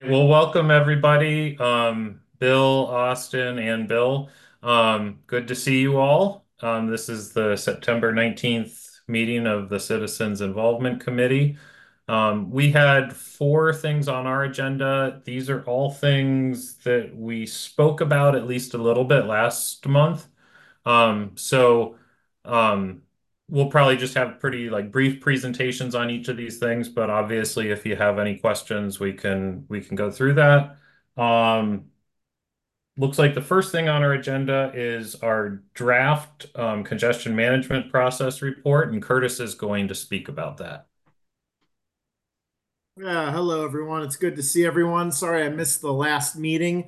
Well, welcome everybody. Bill, Austin, and Bill. Good to see you all. This is the September 19th meeting of the Citizens Involvement Committee. We had four things on our agenda. These are all things that we spoke about at least a little bit last month. So um, we'll probably just have pretty like brief presentations on each of these things, but obviously if you have any questions, we can go through that. Um, Looks like the first thing on our agenda is our draft congestion management process report, and Curtis is going to speak about that. Yeah, hello everyone. It's good to see everyone. Sorry I missed the last meeting.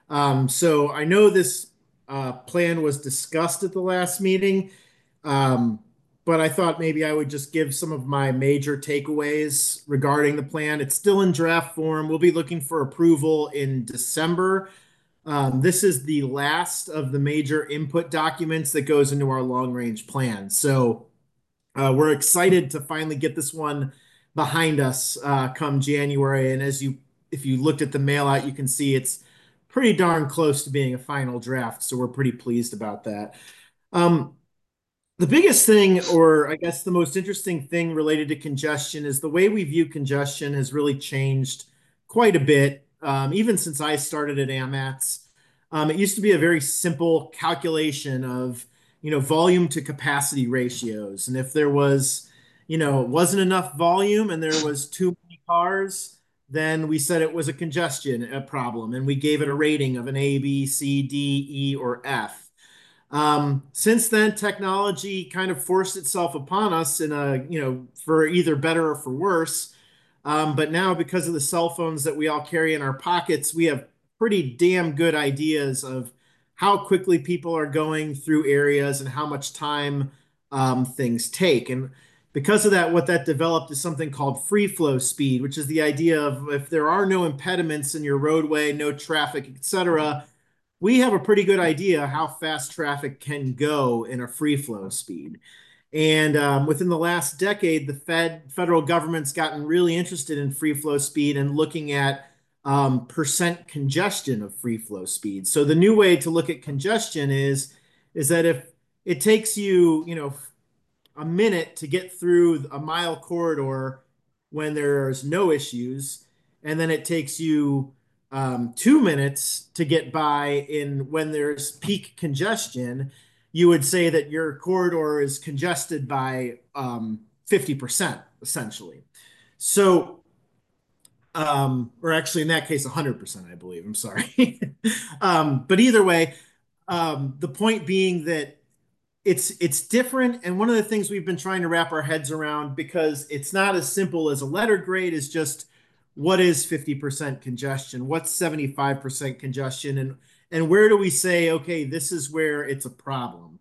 So I know this plan was discussed at the last meeting, um, but I thought maybe I would just give some of my major takeaways regarding the plan. It's still in draft form. We'll be looking for approval in December. This is the last of the major input documents that goes into our long range plan. So we're excited to finally get this one behind us come January. And if you looked at the mail out, you can see it's pretty darn close to being a final draft. So we're pretty pleased about that. Um, the biggest thing, or I guess the most interesting thing related to congestion, is the way we view congestion has really changed quite a bit, even since I started at AMATS. It used to be a very simple calculation of, volume to capacity ratios, and if there was, wasn't enough volume and there was too many cars, then we said it was a congestion problem, and we gave it a rating of an A, B, C, D, E, or F. Since then, technology kind of forced itself upon us for either better or for worse. But now, because of the cell phones that we all carry in our pockets, we have pretty damn good ideas of how quickly people are going through areas and how much time things take. And because of that, what that developed is something called free flow speed, which is the idea of if there are no impediments in your roadway, no traffic, etc., we have a pretty good idea how fast traffic can go in a free flow speed. And within the last decade, the federal government's gotten really interested in free flow speed and looking at percent congestion of free flow speed. So the new way to look at congestion is that if it takes you, a minute to get through a mile corridor when there's no issues, and then it takes you 2 minutes to get by in when there's peak congestion, you would say that your corridor is congested by 50% essentially. So, or actually in that case, 100%, I believe. I'm sorry. But either way, the point being that it's different, and one of the things we've been trying to wrap our heads around, because it's not as simple as a letter grade, is just what is 50% congestion, what's 75% congestion, and where do we say, okay, this is where it's a problem.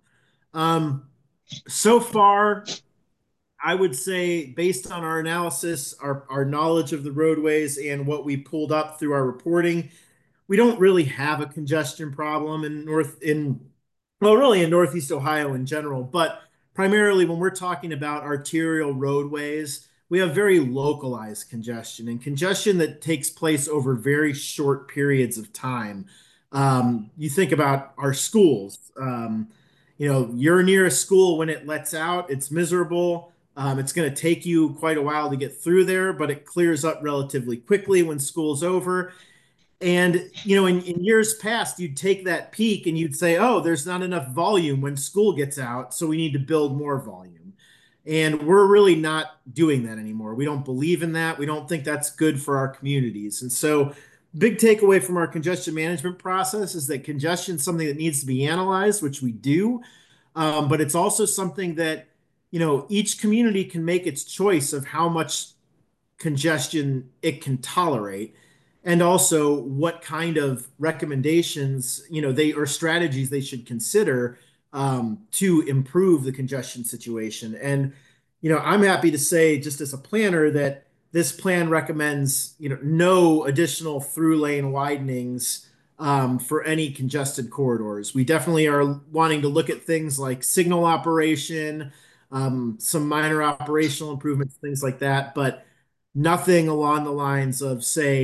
So far, I would say, based on our analysis, our knowledge of the roadways and what we pulled up through our reporting, we don't really have a congestion problem really in Northeast Ohio in general, but primarily when we're talking about arterial roadways, we have very localized congestion and congestion that takes place over very short periods of time. You think about our schools. You're near a school when it lets out, it's miserable. It's going to take you quite a while to get through there, but it clears up relatively quickly when school's over. And in years past, you'd take that peak and you'd say, "Oh, there's not enough volume when school gets out, so we need to build more volume." And we're really not doing that anymore. We don't believe in that. We don't think that's good for our communities. And so, big takeaway from our congestion management process is that congestion is something that needs to be analyzed, which we do. But it's also something that each community can make its choice of how much congestion it can tolerate, and also what kind of recommendations they or strategies they should consider to improve the congestion situation. And I'm happy to say, just as a planner, that this plan recommends no additional through lane widenings for any congested corridors. We definitely are wanting to look at things like signal operation, some minor operational improvements, things like that, but nothing along the lines of, say,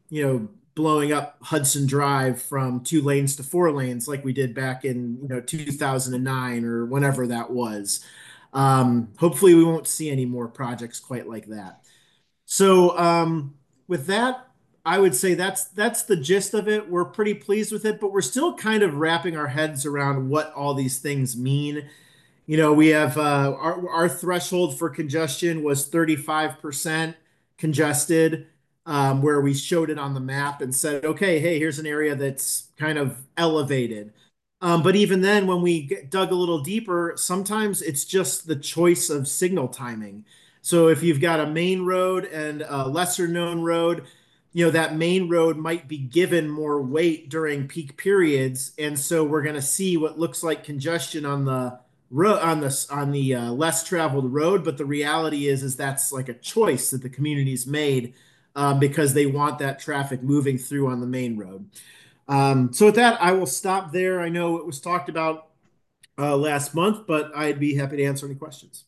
blowing up Hudson Drive from 2 lanes to 4 lanes like we did back in 2009 or whenever that was. Hopefully, we won't see any more projects quite like that. So with that, I would say that's the gist of it. We're pretty pleased with it, but we're still kind of wrapping our heads around what all these things mean. We have our threshold for congestion was 35% congested, where we showed it on the map and said, okay, hey, here's an area that's kind of elevated. But even then, when we dug a little deeper, sometimes it's just the choice of signal timing. So if you've got a main road and a lesser known road, that main road might be given more weight during peak periods, and so we're going to see what looks like congestion on the less traveled road. But the reality is that's like a choice that the community's made, because they want that traffic moving through on the main road. So with that, I will stop there. I know it was talked about last month, but I'd be happy to answer any questions.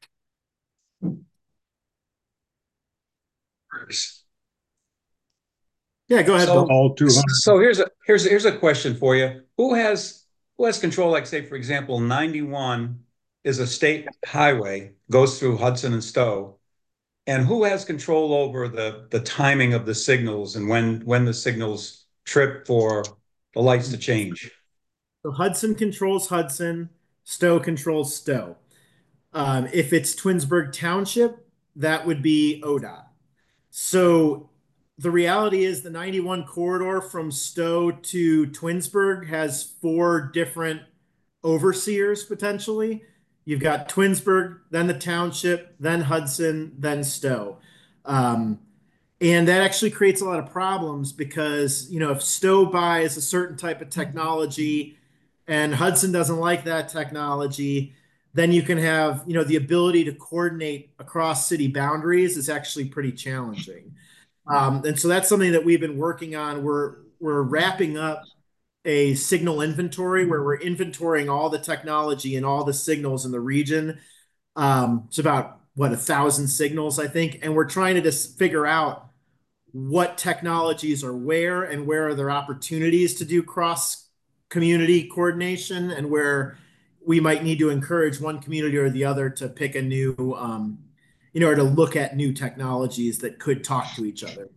Yeah, go ahead, So, Bill. All 200. so here's a question for you. Who has control? Like, say, for example, 91 is a state highway, goes through Hudson and Stowe, and who has control over the timing of the signals and when the signals trip for the lights to change? So Hudson controls Hudson, Stowe controls Stowe. If it's Twinsburg Township, that would be ODOT. So the reality is the 91 corridor from Stowe to Twinsburg has four different overseers potentially. You've got Twinsburg, then the township, then Hudson, then Stowe. Um, and that actually creates a lot of problems because, if Stowe buys a certain type of technology and Hudson doesn't like that technology, then you can have, the ability to coordinate across city boundaries is actually pretty challenging. And so that's something that we've been working on. We're wrapping up a signal inventory where we're inventorying all the technology and all the signals in the region. It's about 1,000 signals, I think, and we're trying to just figure out what technologies are where and where are there opportunities to do cross community coordination, and where we might need to encourage one community or the other to pick a new, or to look at new technologies that could talk to each other.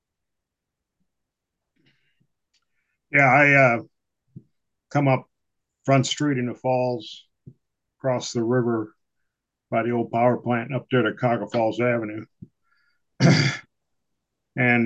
Yeah, I come up Front Street in the Falls, across the river by the old power plant up there to Cogga Falls Avenue. And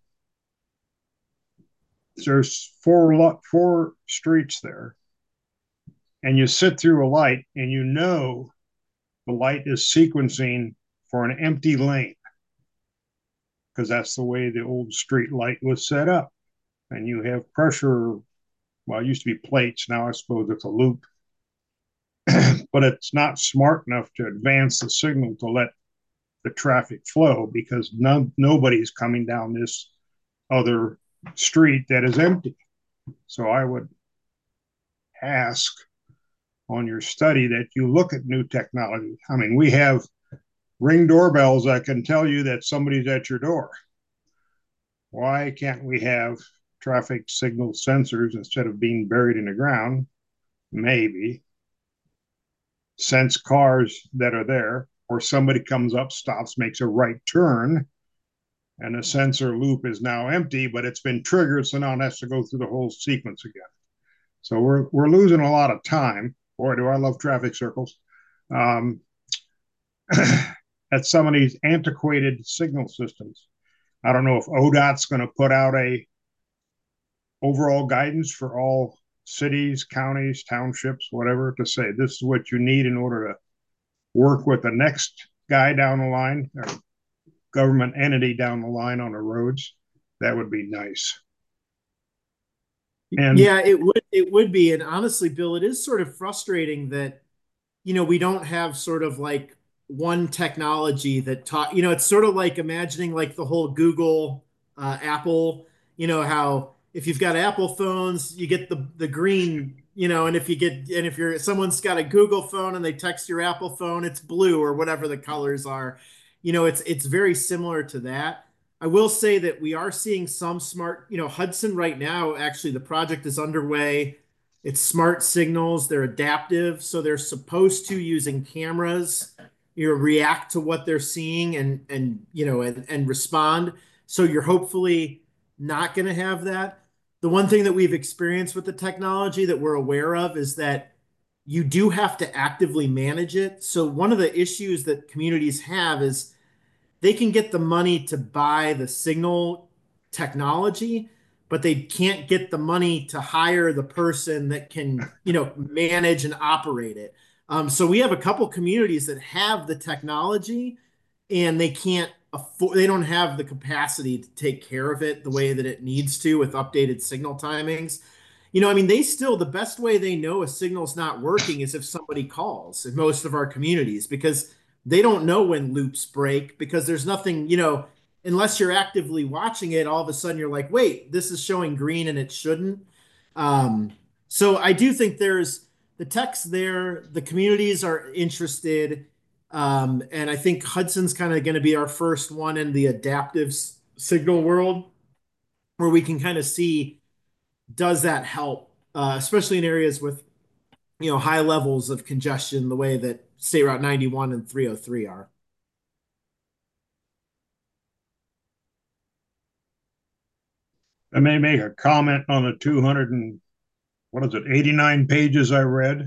there's four streets there. And you sit through a light and the light is sequencing for an empty lane because that's the way the old street light was set up. And you have pressure. Well, it used to be plates. Now I suppose it's a loop. But it's not smart enough to advance the signal to let the traffic flow because nobody's coming down this other street that is empty. So I would ask on your study that you look at new technology. I mean, we have Ring doorbells that can tell you that somebody's at your door. Why can't we have traffic signal sensors instead of being buried in the ground? Maybe sense cars that are there, or somebody comes up, stops, makes a right turn, and the sensor loop is now empty, but it's been triggered, so now it has to go through the whole sequence again. So we're losing a lot of time. Boy, do I love traffic circles. At some of these antiquated signal systems. I don't know if ODOT's going to put out a overall guidance for all cities, counties, townships, whatever, to say this is what you need in order to work with the next guy down the line or government entity down the line on the roads. That would be nice. And yeah, it would be. And honestly, Bill, it is sort of frustrating that, we don't have sort of like one technology that taught, it's sort of like imagining like the whole Google, Apple, how if you've got Apple phones, you get the green, and if you're someone's got a Google phone and they text your Apple phone, it's blue or whatever the colors are. It's very similar to that. I will say that we are seeing some smart, Hudson right now, actually, the project is underway. It's smart signals, they're adaptive, so they're supposed to, using cameras, react to what they're seeing and respond. So you're hopefully not going to have that. The one thing that we've experienced with the technology that we're aware of is that you do have to actively manage it. So one of the issues that communities have is they can get the money to buy the signal technology, but they can't get the money to hire the person that can, manage and operate it. So we have a couple communities that have the technology and they can't afford, they don't have the capacity to take care of it the way that it needs to with updated signal timings. I mean, they still, the best way they know a signal's not working is if somebody calls in most of our communities, because they don't know when loops break, because there's nothing, unless you're actively watching it, all of a sudden you're like, wait, this is showing green and it shouldn't. Um, so I do think there's the tech's there, the communities are interested. And I think Hudson's kind of going to be our first one in the adaptive signal world where we can kind of see, does that help, especially in areas with high levels of congestion, the way that State Route 91 and 303 are. I may make a comment on the 200 and what is it, 89 pages I read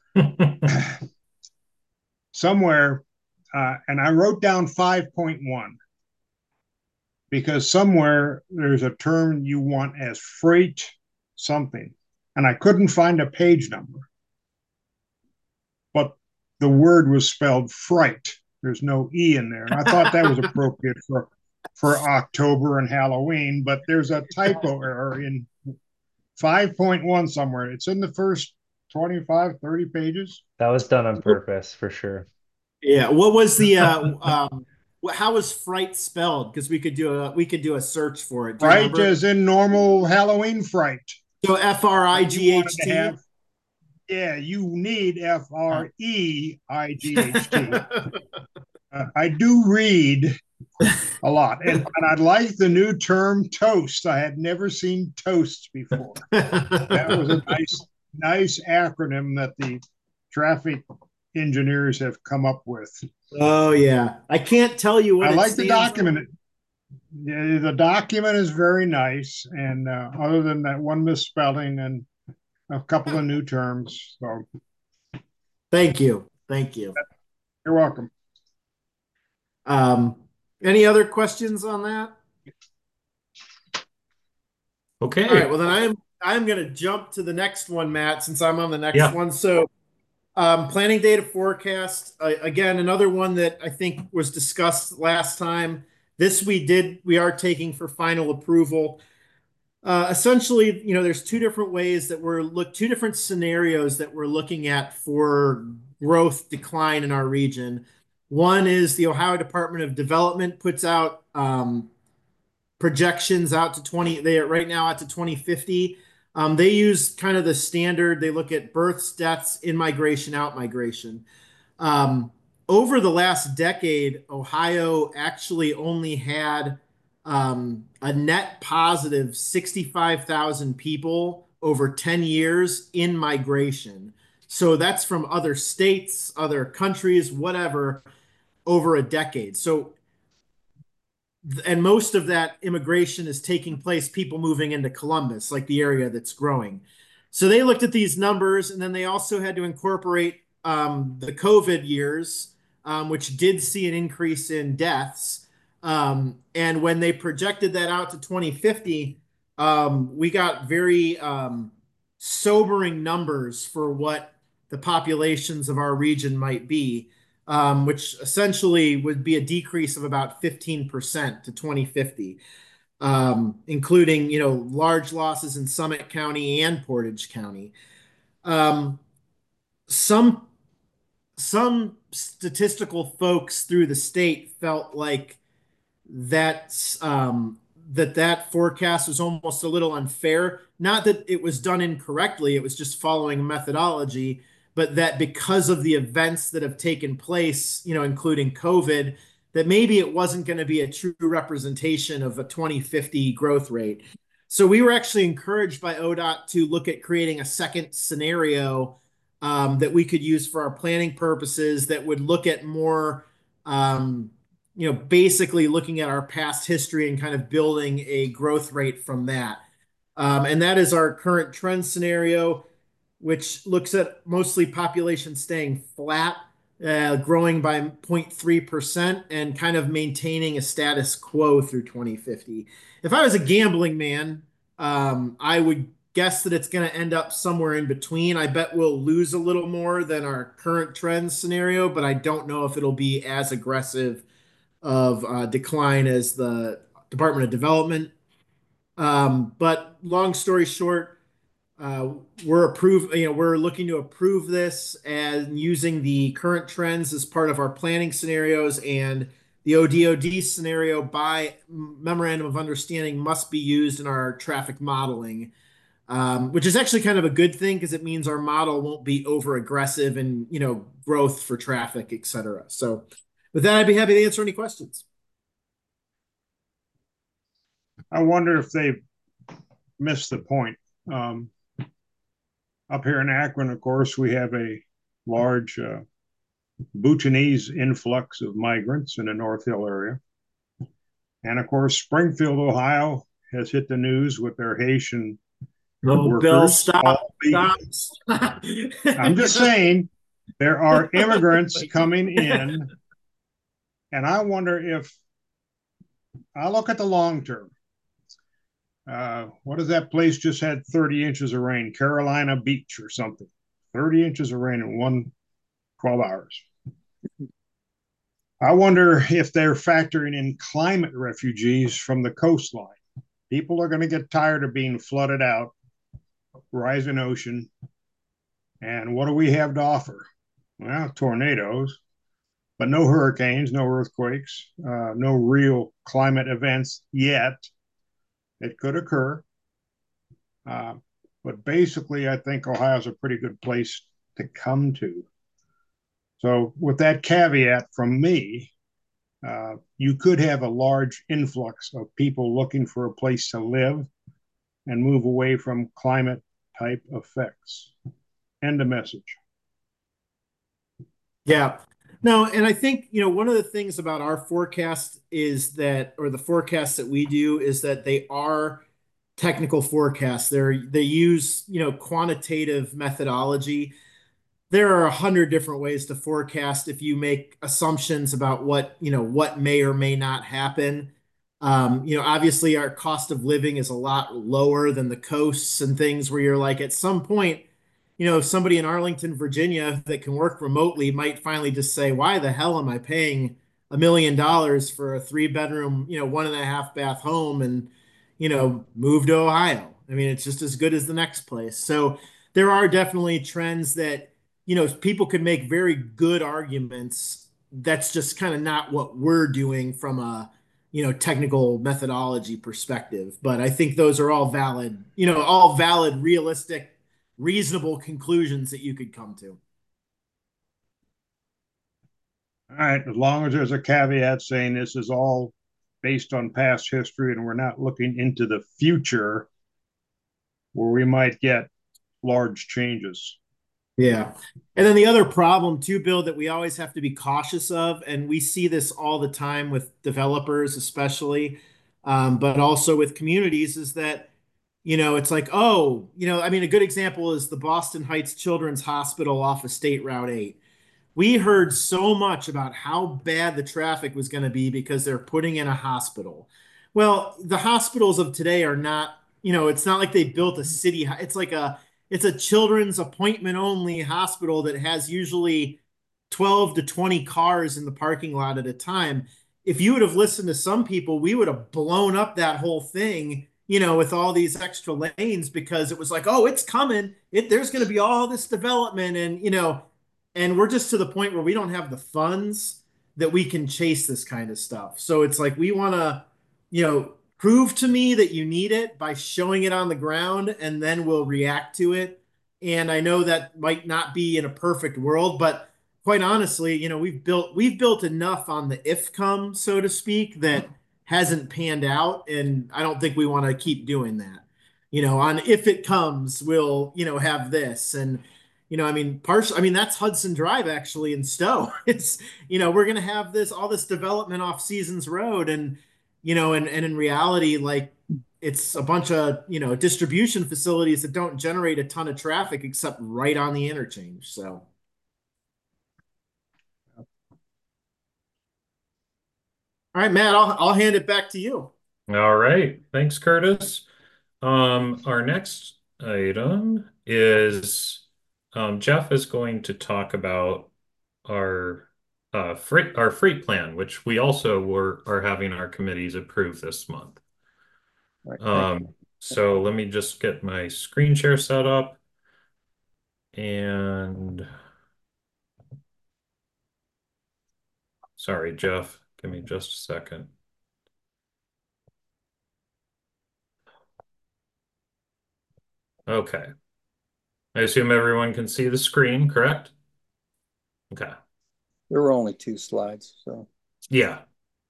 somewhere, and I wrote down 5.1 because somewhere there's a term you want as freight something, and I couldn't find a page number, but the word was spelled fright. There's no E in there, and I thought that was appropriate for October and Halloween, but there's a typo error in 5.1 somewhere. It's in the first 25, 30 pages. That was done on purpose for sure. Yeah. What was the how was fright spelled? Because we could do a search for it. Do you Fright remember? as in normal Halloween fright. So You wanted to Fright. have, yeah, you need Freight. I do read a lot, and I like the new term toast. I had never seen toast before. That was a nice acronym that the traffic engineers have come up with. Oh yeah, I can't tell you what I it like the stands document. The document is very nice, and other than that one misspelling and a couple of new terms, so Thank you, thank you. you're welcome. Um, any other questions on that? Okay. All right. Well, then I'm going to jump to the next one, Matt, since I'm on the next Yeah. one. So, planning data forecast, again, another one that I think was discussed last time. This we are taking for final approval. Essentially, there's two different ways that two different scenarios that we're looking at for growth decline in our region. One is the Ohio Department of Development puts out projections out to 20, they are right now out to 2050. They use kind of the standard, they look at births, deaths, in migration, out migration. Um, Over the last decade, Ohio actually only had a net positive 65,000 people over 10 years in migration. So that's from other states, other countries, whatever, over a decade. So, and most of that immigration is taking place, people moving into Columbus, like the area that's growing. So they looked at these numbers, and then they also had to incorporate the COVID years, which did see an increase in deaths. And when they projected that out to 2050, we got very sobering numbers for what the populations of our region might be, which essentially would be a decrease of about 15% to 2050, including large losses in Summit County and Portage County. Um, some some statistical folks through the state felt like that's that forecast was almost a little unfair. Not that it was done incorrectly; it was just following a methodology. But that because of the events that have taken place, including COVID, that maybe it wasn't going to be a true representation of a 2050 growth rate. So we were actually encouraged by ODOT to look at creating a second scenario that we could use for our planning purposes that would look at more, basically looking at our past history and kind of building a growth rate from that. And that is our current trend scenario, which looks at mostly population staying flat, growing by 0.3%, and kind of maintaining a status quo through 2050. If I was a gambling man, I would guess that it's going to end up somewhere in between. I bet we'll lose a little more than our current trend scenario, but I don't know if it'll be as aggressive of decline as the Department of Development. But long story short, uh, we're looking to approve this and using the current trends as part of our planning scenarios, and the ODOD scenario by memorandum of understanding must be used in our traffic modeling, which is actually kind of a good thing because it means our model won't be over aggressive in growth for traffic, et cetera. So with that, I'd be happy to answer any questions. I wonder if they missed the point. Um, Up here in Akron, of course, we have a large Bhutanese influx of migrants in the North Hill area. And of course, Springfield, Ohio has hit the news with their Haitian No, Bill, workers. stop, stop. I'm just saying there are immigrants coming in, and I wonder if I look at the long term. What is that place just had 30 inches of rain? Carolina Beach or something. 30 inches of rain in 12 hours. I wonder if they're factoring in climate refugees from the coastline. People are going to get tired of being flooded out, rising ocean. And what do we have to offer? Well, tornadoes, but no hurricanes, no earthquakes, no real climate events yet. It could occur. Uh, but basically, I think Ohio's a pretty good place to come to. So, with that caveat from me, you could have a large influx of people looking for a place to live and move away from climate type effects. End of message. Yeah. No, and I think, one of the things about our forecast is that, or the forecasts that we do, is that they are technical forecasts. They use, quantitative methodology. There are 100 different ways to forecast if you make assumptions about what may or may not happen. Obviously our cost of living is a lot lower than the coasts and things where you're like, at some point, somebody in Arlington, Virginia that can work remotely might finally just say, why the hell am I paying $1 million for a 3 bedroom, 1.5 bath home and, move to Ohio? I mean, it's just as good as the next place. So there are definitely trends that, people could make very good arguments. That's just kind of not what we're doing from a, technical methodology perspective. But I think those are all valid, realistic, reasonable conclusions that you could come to. All right, as long as there's a caveat saying this is all based on past history and we're not looking into the future where we might get large changes. Yeah. And then the other problem too, Bill, that we always have to be cautious of, and we see this all the time with developers, especially, but also with communities, is that, it's like, oh, I mean, a good example is the Boston Heights Children's Hospital off of State Route 8. We heard so much about how bad the traffic was going to be because they're putting in a hospital. Well, the hospitals of today are not, it's not like they built a city. It's a children's appointment only hospital that has usually 12 to 20 cars in the parking lot at a time. If you would have listened to some people, we would have blown up that whole thing, with all these extra lanes because it was like, oh, it's coming. There's going to be all this development, and we're just to the point where we don't have the funds that we can chase this kind of stuff. So it's like we want to, prove to me that you need it by showing it on the ground, and then we'll react to it. And I know that might not be in a perfect world, but quite honestly, we've built enough on the if come, so to speak, that hasn't panned out, and I don't think we want to keep doing that. On if it comes, we'll have this, and I mean that's Hudson Drive actually in Stowe. It's we're gonna have this all this development off Seasons Road, and and in reality, like it's a bunch of distribution facilities that don't generate a ton of traffic except right on the interchange. So. All right, Matt, I'll hand it back to you. All right. Thanks, Curtis. Our next item is Jeff is going to talk about our freight plan, which we also are having our committees approve this month. All right, thank you. So let me just get my screen share set up and sorry, Jeff, give me just a second. Okay. I assume everyone can see the screen, correct? Okay. There were only 2 slides, so. Yeah.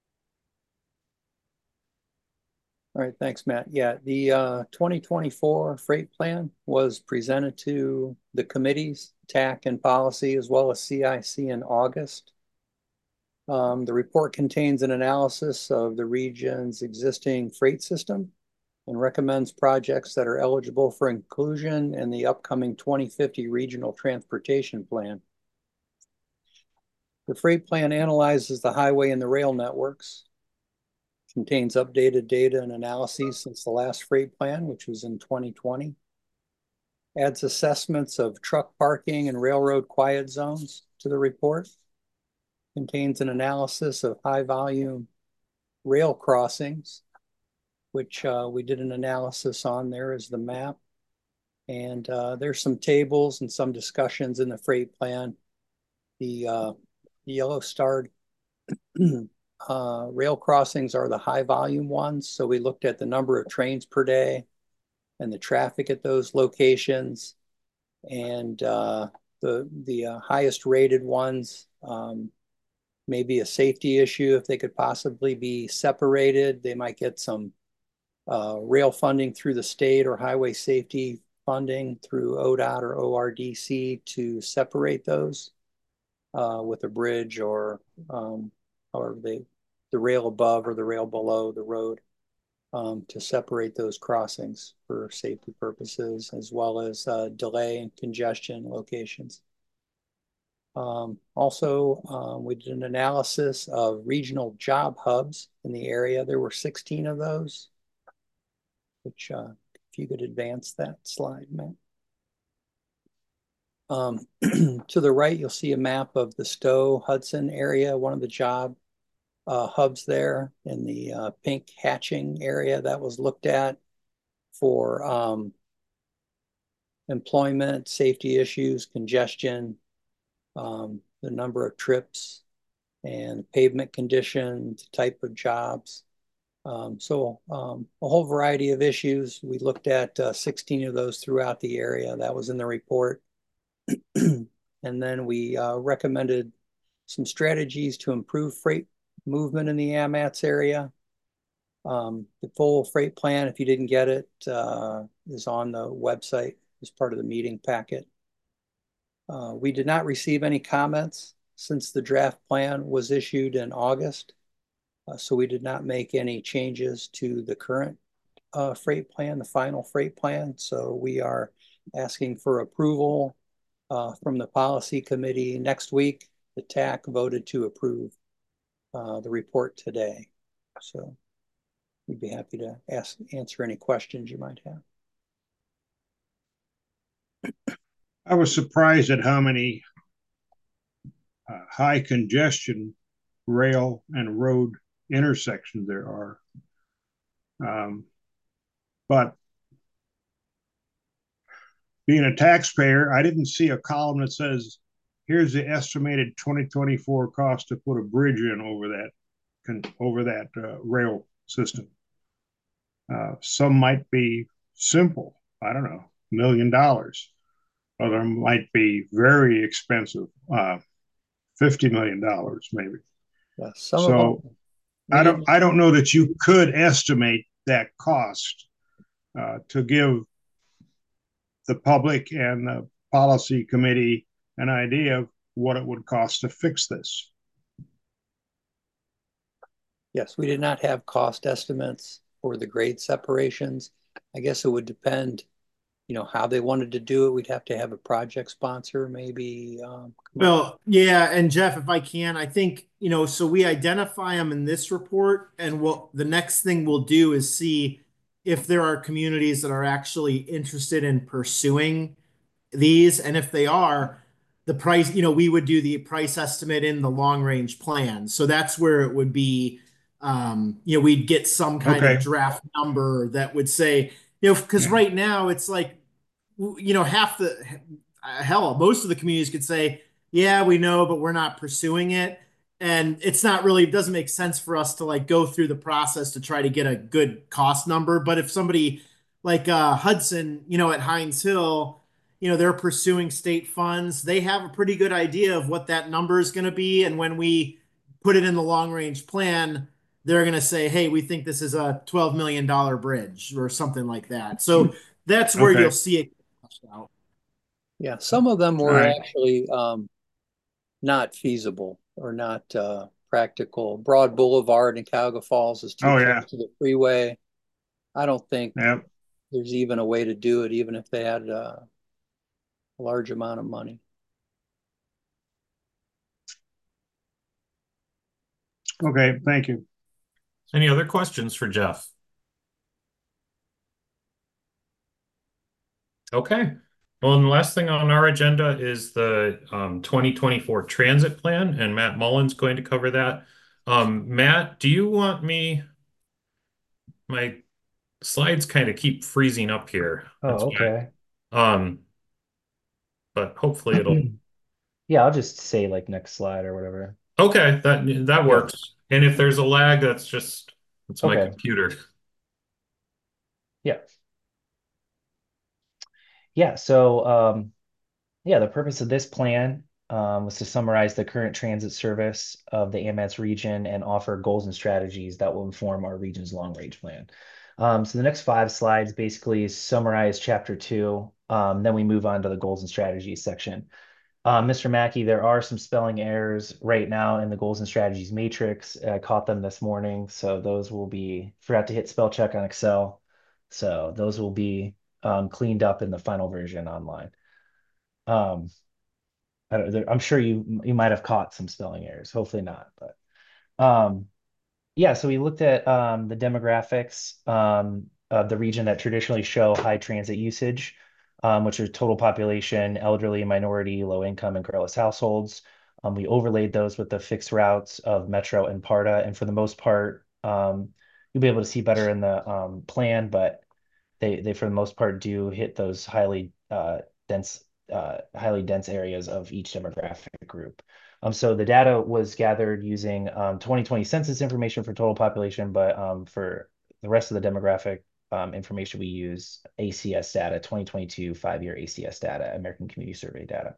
All right, thanks, Matt. Yeah, the 2024 freight plan was presented to the committees, TAC and policy, as well as CIC in August. The report contains an analysis of the region's existing freight system and recommends projects that are eligible for inclusion in the upcoming 2050 Regional Transportation Plan. The freight plan analyzes the highway and the rail networks, contains updated data and analyses since the last freight plan, which was in 2020, adds assessments of truck parking and railroad quiet zones to the report, contains an analysis of high volume rail crossings, which we did an analysis on. There is the map. And there's some tables and some discussions in the freight plan. The yellow starred rail crossings are the high volume ones. So we looked at the number of trains per day and the traffic at those locations. And the highest rated ones may be a safety issue. If they could possibly be separated, they might get some rail funding through the state or highway safety funding through ODOT or ORDC to separate those with a bridge or the rail above or the rail below the road to separate those crossings for safety purposes, as well as delay and congestion locations. Also, we did an analysis of regional job hubs in the area. There were 16 of those, which if you could advance that slide, Matt. To the right, you'll see a map of the Stowe Hudson area, one of the job hubs there in the pink hatching area that was looked at for employment, safety issues, congestion, the number of trips, and pavement condition, the type of jobs. So a whole variety of issues. We looked at 16 of those throughout the area. That was in the report. And then we recommended some strategies to improve freight movement in the AMATS area. The full freight plan, if you didn't get it, is on the website as part of the meeting packet. We did not receive any comments since the draft plan was issued in August. So we did not make any changes to the current freight plan, the final freight plan. So we are asking for approval from the policy committee next week. The TAC voted to approve the report today. So we'd be happy to answer any questions you might have. I was surprised at how many high congestion rail and road intersections there are. But being a taxpayer, I didn't see a column that says, here's the estimated 2024 cost to put a bridge in over that rail system. Some might be simple, I don't know, $1 million. Other might be very expensive. $50 million, maybe. Yeah, some of So them we didn't. I don't know that you could estimate that cost to give the public and the policy committee an idea of what it would cost to fix this. Yes, we did not have cost estimates for the grade separations. I guess it would depend, how they wanted to do it. We'd have to have a project sponsor, maybe. Well, yeah, and Jeff, if I can, I think, so we identify them in this report, and the next thing we'll do is see if there are communities that are actually interested in pursuing these, and if they are, the price, we would do the price estimate in the long range plan. So that's where it would be, we'd get some kind of Okay. draft number that would say, because right now it's like, half the hell, most of the communities could say, yeah, we know, but we're not pursuing it. And it's not really, it doesn't make sense for us to like go through the process to try to get a good cost number. But if somebody like Hudson, at Hines Hill, they're pursuing state funds, they have a pretty good idea of what that number is going to be. And when we put it in the long range plan, they're going to say, hey, we think this is a $12 million bridge or something like that. So that's where Okay. you'll see it out. Yeah, some of them All were right. actually not feasible or not practical. Broad Boulevard in Cuyahoga Falls is too Oh, close yeah. to the freeway. I don't think Yep. there's even a way to do it, even if they had a large amount of money. Okay. Thank you. Any other questions for Jeff? Okay. Well, and the last thing on our agenda is the 2024 transit plan, and Matt Mullen's going to cover that. Matt, do you want me? My slides kind of keep freezing up here. That's Oh, why. okay. Um, but hopefully it'll. Yeah, I'll just say like next slide or whatever. Okay, that Yeah. works. And if there's a lag, that's my Okay. computer. Yeah. Yeah. So, yeah, the purpose of this plan was to summarize the current transit service of the AMETS region and offer goals and strategies that will inform our region's long range plan. So the next 5 slides basically summarize chapter 2. Then we move on to the goals and strategies section. Mr. Mackey, there are some spelling errors right now in the goals and strategies matrix. I caught them this morning, so those will be, forgot to hit spell check on Excel. So those will be cleaned up in the final version online. Um, I'm sure you might have caught some spelling errors. Hopefully not, but yeah. So we looked at the demographics of the region that traditionally show high transit usage, which are total population, elderly, minority, low income, and careless households. We overlaid those with the fixed routes of Metro and PARTA, and for the most part, you'll be able to see better in the plan, but they for the most part do hit those dense highly dense areas of each demographic group. So the data was gathered using 2020 census information for total population, but for the rest of the demographic information, we use ACS data, 2022 5-year ACS data, American Community Survey data.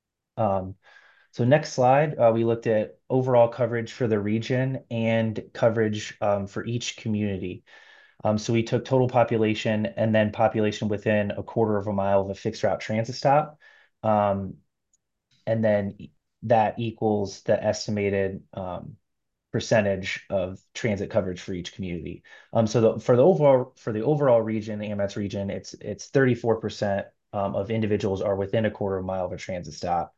So next slide, we looked at overall coverage for the region and coverage for each community. So we took total population and then population within a quarter of a mile of a fixed route transit stop. And then that equals the estimated percentage of transit coverage for each community. So for the overall region, the AMETS region, it's 34% of individuals are within a quarter of a mile of a transit stop.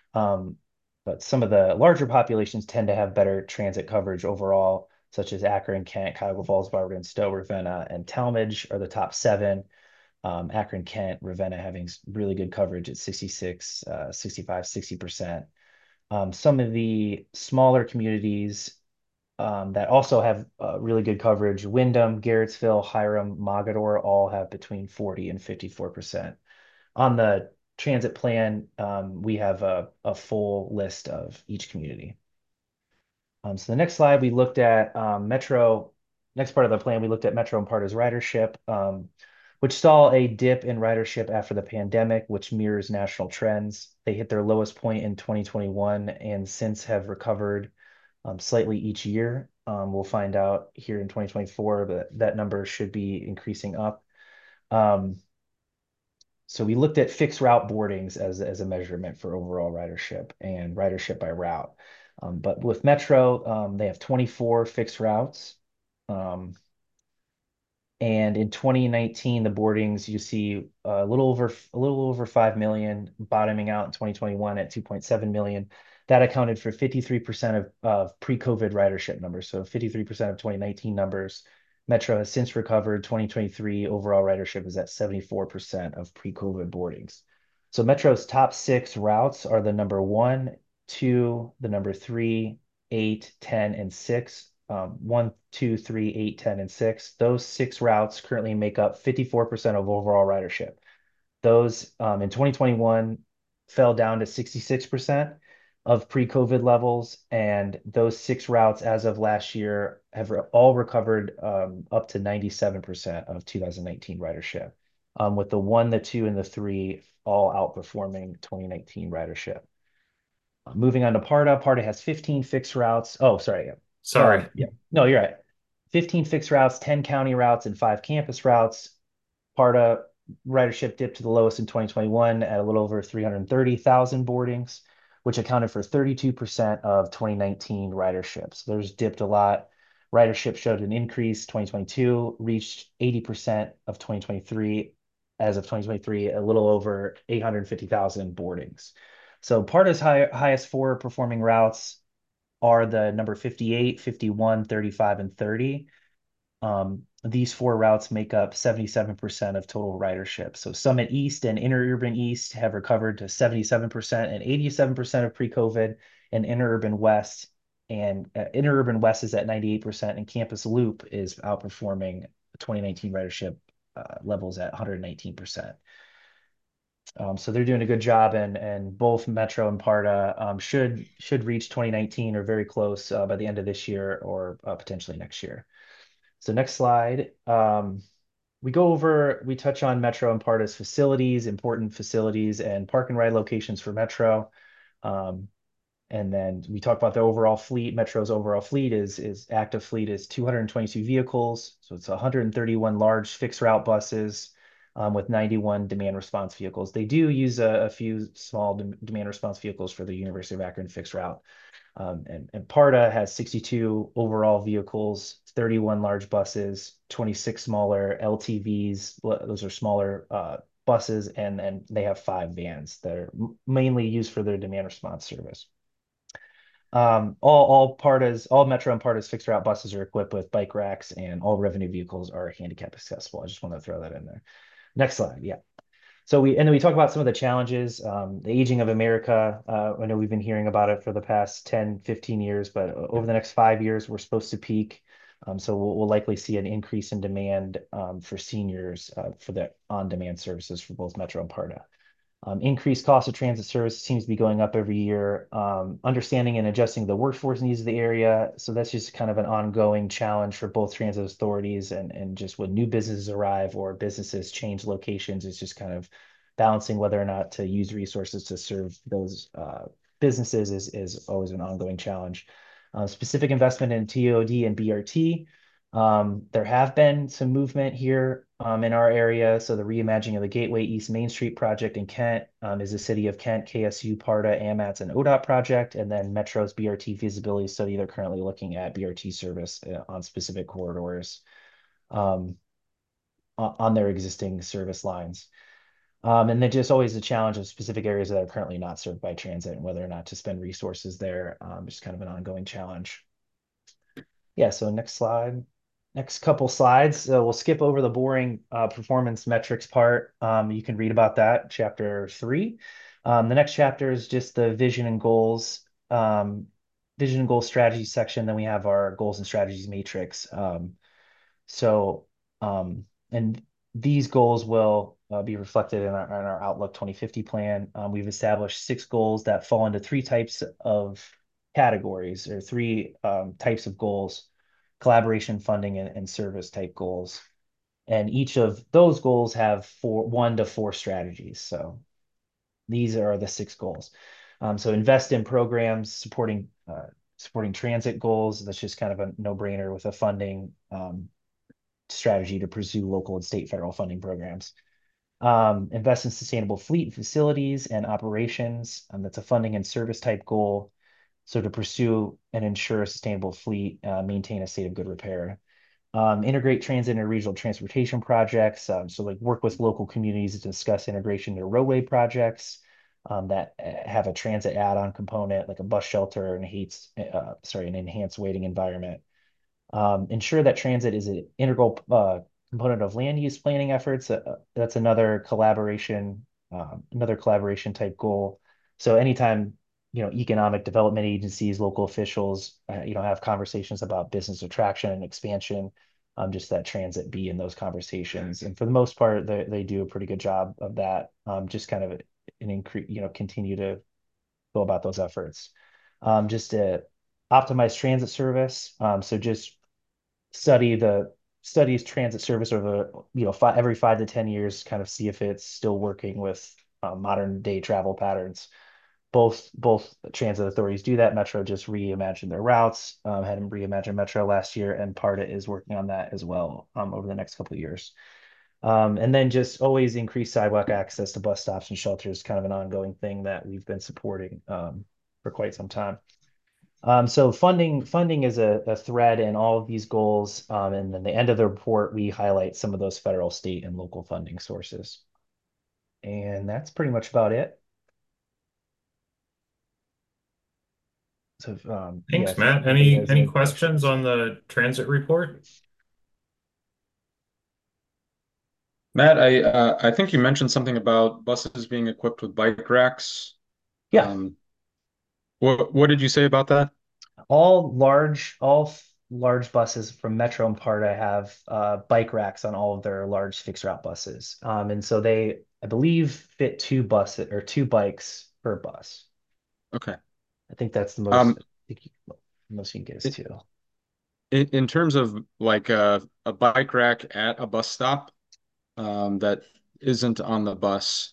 But some of the larger populations tend to have better transit coverage overall, such as Akron, Kent, Cuyahoga Falls, Barberton, Stowe, Ravenna, and Talmadge are the top 7. Akron, Kent, Ravenna having really good coverage at 66, 65, 60%. Some of the smaller communities that also have really good coverage, Windham, Garrettsville, Hiram, Mogadore, all have between 40 and 54%. On the transit plan, we have a full list of each community. So the next slide, we looked at Metro. Next part of the plan, we looked at Metro and PARTA's ridership. which saw a dip in ridership after the pandemic, which mirrors national trends. They hit their lowest point in 2021 and since have recovered slightly each year. We'll find out here in 2024 that that number should be increasing up. So we looked at fixed route boardings as a measurement for overall ridership and ridership by route. But with Metro, they have 24 fixed routes. And in 2019, the boardings you see a little over 5 million, bottoming out in 2021 at 2.7 million. That accounted for 53% of pre-COVID ridership numbers. So 53% of 2019 numbers. Metro has since recovered. 2023 overall ridership is at 74% of pre-COVID boardings. So Metro's top 6 routes are the number 1, 2, the number 3, 8, 10, and 6. 1, 2, 3, 8, 10, and 6. Those 6 routes currently make up 54% of overall ridership. Those in 2021 fell down to 66% of pre-COVID levels, and those 6 routes as of last year have all recovered up to 97% of 2019 ridership, with the 1, the 2, and the 3 all outperforming 2019 ridership. Moving on to PARTA. PARTA has 15 fixed routes. Oh, sorry. Sorry. Yeah. No, you're right. 15 fixed routes, 10 county routes, and 5 campus routes. PARTA ridership dipped to the lowest in 2021 at a little over 330,000 boardings, which accounted for 32% of 2019 ridership. So there's dipped a lot. Ridership showed an increase. 2022 reached 80% of 2023. As of 2023, a little over 850,000 boardings. So PARTA's highest 4 performing routes are the number 58, 51, 35, and 30. These 4 routes make up 77% of total ridership. So Summit East and Interurban East have recovered to 77% and 87% of pre-COVID, and Interurban West is at 98%, and Campus Loop is outperforming 2019 ridership levels at 119%. So they're doing a good job, and both Metro and PARTA should reach 2019 or very close by the end of this year or potentially next year. So next slide. We touch on Metro and PARTA's facilities, important facilities, and park and ride locations for Metro. And then we talk about the overall fleet. Metro's overall fleet is active fleet is 222 vehicles. So it's 131 large fixed route buses with 91 demand response vehicles. They do use a few small demand response vehicles for the University of Akron fixed route. And PARTA has 62 overall vehicles, 31 large buses, 26 smaller LTVs. Those are smaller buses, and they have 5 vans that are mainly used for their demand response service. All Metro and PARTA's fixed route buses are equipped with bike racks, and all revenue vehicles are handicap accessible. I just want to throw that in there. Next slide. Yeah. So we talk about some of the challenges, the aging of America. I know we've been hearing about it for the past 10, 15 years, but over the next 5 years, we're supposed to peak. So we'll likely see an increase in demand for seniors for the on-demand services for both Metro and PARTA. Increased cost of transit service seems to be going up every year. Understanding and adjusting the workforce needs of the area. So that's just kind of an ongoing challenge for both transit authorities, and just when new businesses arrive or businesses change locations, it's just kind of balancing whether or not to use resources to serve those businesses is always an ongoing challenge. Specific investment in TOD and BRT. There have been some movement here in our area. So the reimagining of the Gateway East Main Street project in Kent is the City of Kent, KSU, PARTA, AMATS, and ODOT project. And then Metro's BRT feasibility study, they're currently looking at BRT service on specific corridors on their existing service lines. And then just always a challenge of specific areas that are currently not served by transit and whether or not to spend resources there. Just kind of an ongoing challenge. Yeah, so next slide. Next couple slides. We'll skip over the boring performance metrics part. You can read about that, chapter 3. The next chapter is just the vision and goals strategy section. Then we have our goals and strategies matrix. And these goals will be reflected in our Outlook 2050 plan. We've established 6 goals that fall into 3 types of categories, or 3 types of goals: collaboration, funding, and service type goals. And each of those goals have 1 to 4 strategies. So these are the 6 goals. So invest in programs supporting transit goals. That's just kind of a no-brainer with a funding strategy to pursue local and state federal funding programs. Invest in sustainable fleet facilities and operations. That's a funding and service type goal. So to pursue and ensure a sustainable fleet, maintain a state of good repair. Integrate transit and regional transportation projects. So like work with local communities to discuss integration to roadway projects that have a transit add-on component, like a bus shelter and an enhanced waiting environment. Ensure that transit is an integral component of land use planning efforts. That's another collaboration type goal. So anytime economic development agencies, local officials, have conversations about business attraction and expansion, just that transit be in those conversations. And for the most part, they do a pretty good job of that. Just kind of an increase, continue to go about those efforts. Just to optimize transit service. So just studies transit service over every 5 to 10 years, kind of see if it's still working with modern day travel patterns. Both transit authorities do that. Metro just reimagined their routes, had them reimagine Metro last year, and PARTA is working on that as well over the next couple of years. And then just always increase sidewalk access to bus stops and shelters, kind of an ongoing thing that we've been supporting for quite some time. So funding is a thread in all of these goals. And then the end of the report, we highlight some of those federal, state, and local funding sources. And that's pretty much about it. So Thanks, if Matt. anybody has Any questions on the transit report? Matt, I think you mentioned something about buses being equipped with bike racks. Yeah. What did you say about that? All large buses from Metro and PARTA have bike racks on all of their large fixed route buses. And so they, I believe, fit 2 bikes per bus. Okay. I think that's the Um, most you can get us to. in terms of like a bike rack at a bus stop, that isn't on the bus,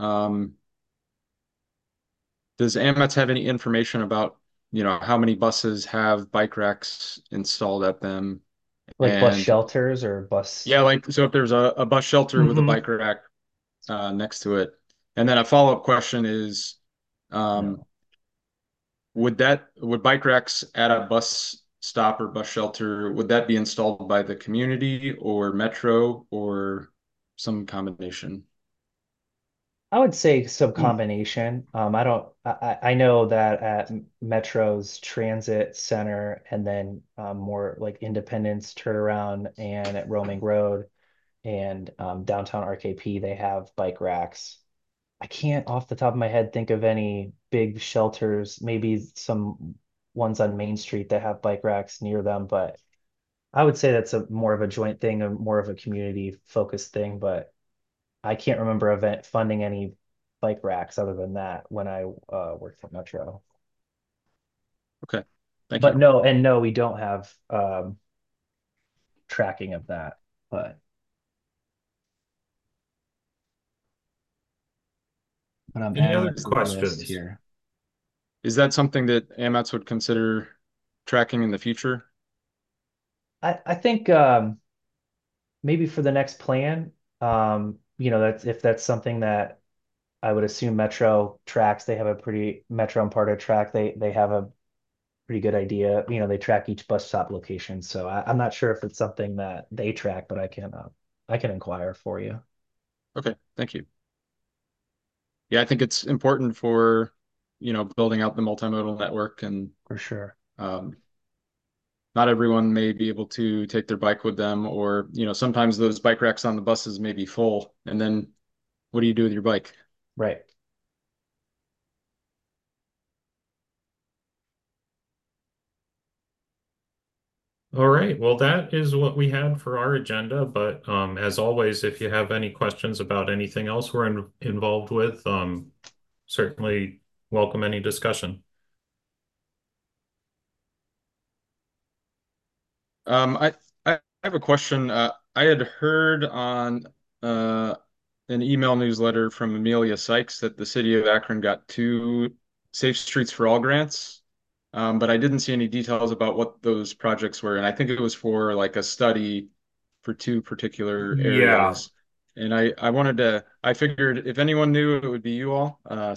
does AMETS have any information about, how many buses have bike racks installed at them? Like bus And shelters or bus. yeah, like so if there's a bus shelter with a Mhm. bike rack next to it. And then a follow-up question is, um, No. would bike racks at a bus stop or bus shelter, would that be installed by the community or Metro or some combination? I would say some Hmm. combination. I know that at Metro's Transit Center and then more like Independence Turnaround and at Roaming Road and downtown RKP, they have bike racks. I can't off the top of my head think of any big shelters, maybe some ones on Main Street that have bike racks near them, but I would say that's a more of a joint thing and more of a community focused thing, but I can't remember event funding any bike racks other than that when I worked at Metro. Okay, thank But you. no, we don't have tracking of that. But I'm Any adding other it to the list questions? here. Is that something that AMETS would consider tracking in the future? I think maybe for the next plan, that's if that's something that I would assume Metro tracks. They have a pretty Metro and Parta track. They have a pretty good idea. They track each bus stop location. So I'm not sure if it's something that they track, but I can inquire for you. Okay, thank you. Yeah, I think it's important for, building out the multimodal network and For sure. um, not everyone may be able to take their bike with them, or, sometimes those bike racks on the buses may be full. And then what do you do with your bike? Right. All right. Well, that is what we had for our agenda. But as always, if you have any questions about anything else we're involved with, certainly welcome any discussion. I have a question. I had heard on uh, an email newsletter from Amelia Sykes that the city of Akron got two Safe Streets for All grants, but I didn't see any details about what those projects were. And I think it was for like a study for two particular Yeah. areas. And I figured if anyone knew, it would be you all.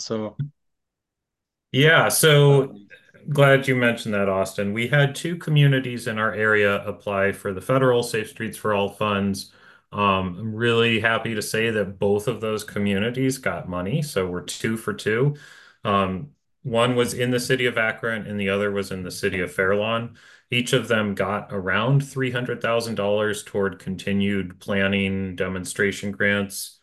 Yeah, so Um, glad you mentioned that, Austin. We had two communities in our area apply for the federal Safe Streets for All funds. I'm really happy to say that both of those communities got money, so we're two for two. Um, one was in the city of Akron and the other was in the city of Fairlawn. Each of them got around $300,000 toward continued planning demonstration grants.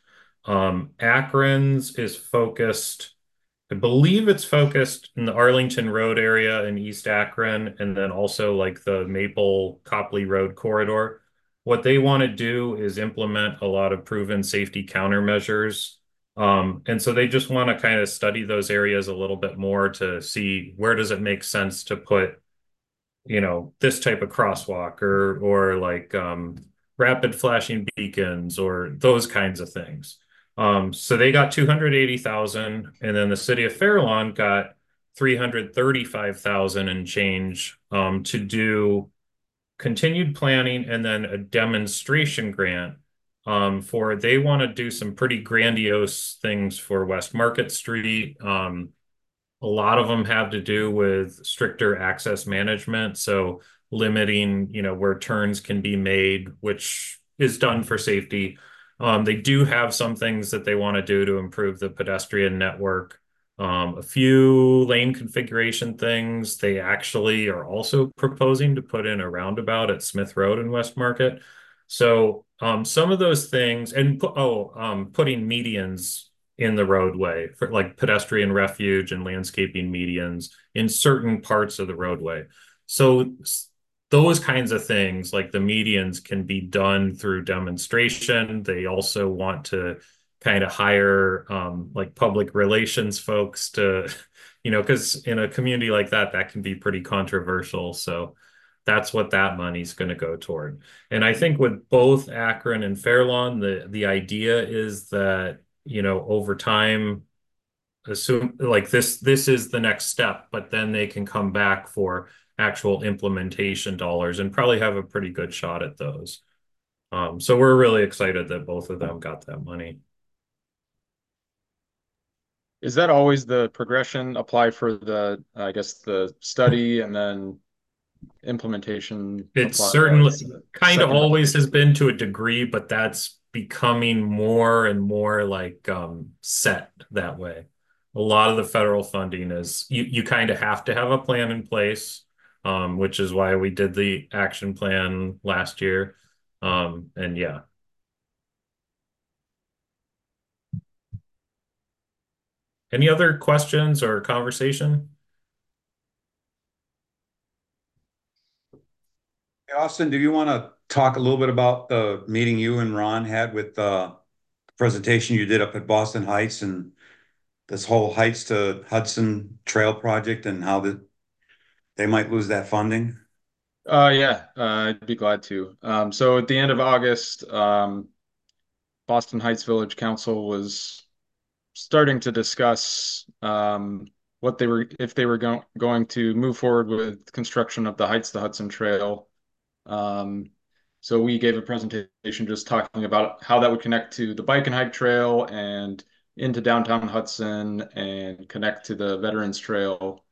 Akron's is focused. I believe it's focused in the Arlington Road area in East Akron, and then also like the Maple Copley Road corridor. What they want to do is implement a lot of proven safety countermeasures. And so they just want to kind of study those areas a little bit more to see where does it make sense to put this type of crosswalk or like rapid flashing beacons or those kinds of things. So they got 280,000, and then the city of Fairlawn got 335,000 and change to do continued planning and then a demonstration grant for they want to do some pretty grandiose things for West Market Street. A lot of them have to do with stricter access management, so limiting, where turns can be made, which is done for safety. They do have some things that they want to do to improve the pedestrian network. A few lane configuration things. They actually are also proposing to put in a roundabout at Smith Road in West Market. So some of those things, and putting medians in the roadway for like pedestrian refuge and landscaping medians in certain parts of the roadway. So those kinds of things, like the medians, can be done through demonstration. They also want to kind of hire like public relations folks to, because in a community like that, that can be pretty controversial. So that's what that money's going to go toward. And I think with both Akron and Fairlawn, the idea is that over time, assume like this is the next step, but then they can come back for actual implementation dollars and probably have a pretty good shot at those. So we're really excited that both of them got that money. is that always the progression? Apply for the, I guess, the study and then implementation It apply certainly kind of second always has application. been to a degree, but that's becoming more and more like set that way. A lot of the federal funding is you kind of have to have a plan in place, which is why we did the action plan last year. And yeah. Any other questions or conversation? Hey, Austin, do you want to talk a little bit about the meeting you and Ron had with the presentation you did up at Boston Heights and this whole Heights to Hudson Trail project and how they might lose that funding? Yeah, I'd be glad to. So at the end of August, Boston Heights Village Council was starting to discuss what they were if they were going to move forward with construction of the Heights to Hudson Trail. Um, so we gave a presentation just talking about how that would connect to the bike and hike trail and into downtown Hudson and connect to the Veterans Trail.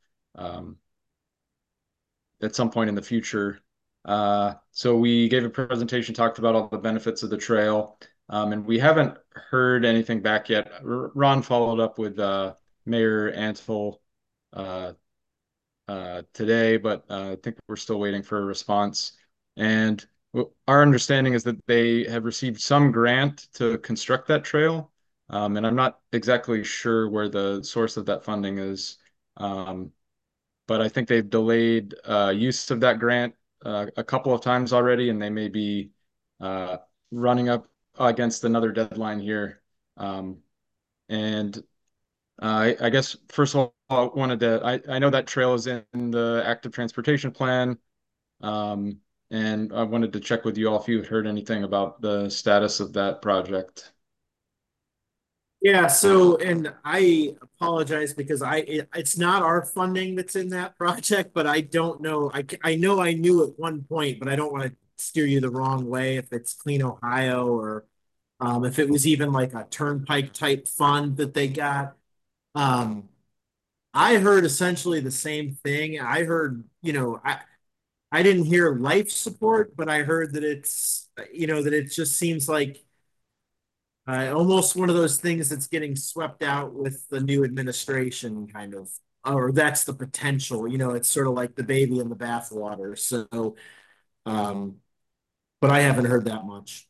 At some point in the future. So we gave a presentation, talked about all the benefits of the trail, and we haven't heard anything back yet. Ron followed up with Mayor Antle uh, today, but I think we're still waiting for a response. And our understanding is that they have received some grant to construct that trail, and I'm not exactly sure where the source of that funding is. But I think they've delayed use of that grant a couple of times already, and they may be uh, running up against another deadline here. And I guess first of all, I know that trail is in the active transportation plan. And I wanted to check with you all if you had heard anything about the status of that project. Yeah, so, and I apologize because it's not our funding that's in that project, but I don't know. I know I knew at one point, but I don't want to steer you the wrong way if it's Clean Ohio or if it was even like a turnpike type fund that they got. Um, I heard essentially the same thing. I heard, I didn't hear life support, but I heard that that it just seems like almost one of those things that's getting swept out with the new administration, kind of, or that's the potential. It's sort of like the baby in the bathwater. So, um, but I haven't heard that much.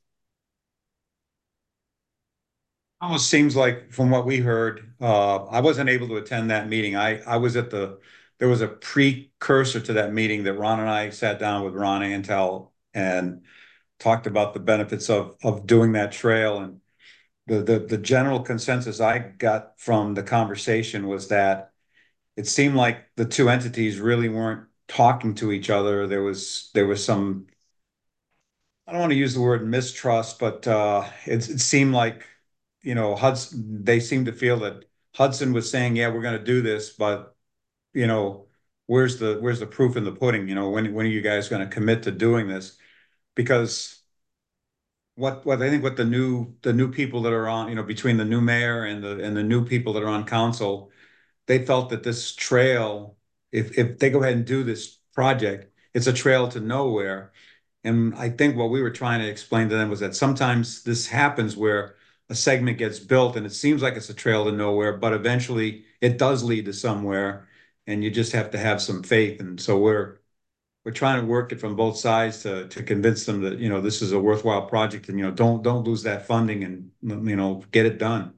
Almost seems like from what we heard, I wasn't able to attend that meeting. I was at there was a precursor to that meeting that Ron and I sat down with Ron Antel and talked about the benefits of doing that trail. And the general consensus I got from the conversation was that it seemed like the two entities really weren't talking to each other. There was some, I don't want to use the word mistrust, but it seemed like, Hudson, they seemed to feel that Hudson was saying, yeah, we're going to do this, but, you know, where's the proof in the pudding? When are you guys going to commit to doing this? Because what I think what the new people that are on, between the new mayor and the new people that are on council, they felt that this trail, if they go ahead and do this project, it's a trail to nowhere. And I think what we were trying to explain to them was that sometimes this happens where a segment gets built and it seems like it's a trail to nowhere, but eventually it does lead to somewhere, and you just have to have some faith. And so we're trying to work it from both sides to convince them that this is a worthwhile project, and don't lose that funding, and get it done.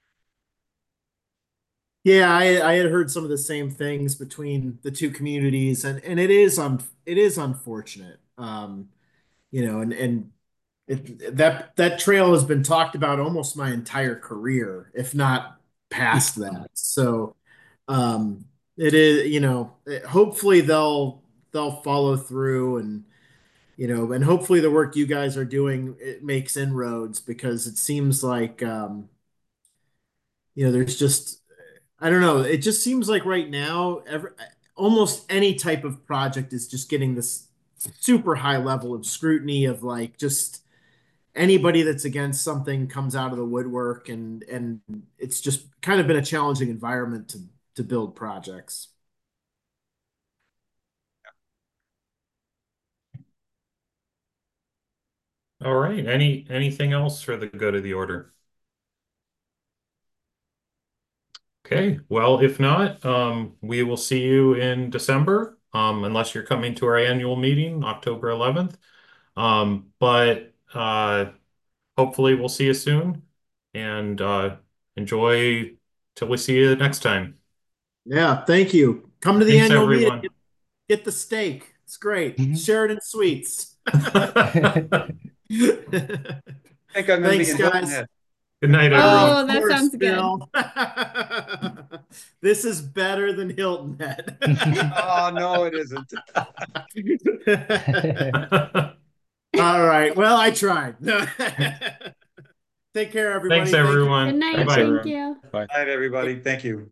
Yeah, I had heard some of the same things between the two communities, and it is unfortunate. And that trail has been talked about almost my entire career, if not past that. So it is, hopefully they'll follow through, and hopefully the work you guys are doing, it makes inroads, because it seems like there's just, I don't know, it just seems like right now almost any type of project is just getting this super high level of scrutiny of, like, just anybody that's against something comes out of the woodwork, and it's just kind of been a challenging environment to build projects. All right. Anything else for the good of the order? Okay. Well, if not, we will see you in December, unless you're coming to our annual meeting, October 11th. But hopefully we'll see you soon, and enjoy till we see you next time. Yeah, thank you. Come to the Thanks, annual meeting. everyone. Get the steak. It's great. Sheridan Sweets. I think I'm going to be Thanks, in Hilton guys. Head. Good night, everyone. Oh, that Of course, sounds good. Bill. This is better than Hilton Head. Oh, no, it isn't. All right. Well, I tried. Take care, everybody. Thanks, Thank you. everyone. Good night. Thanks, Bye-bye. Thank everyone. you. Bye. Good night, everybody. Thank you.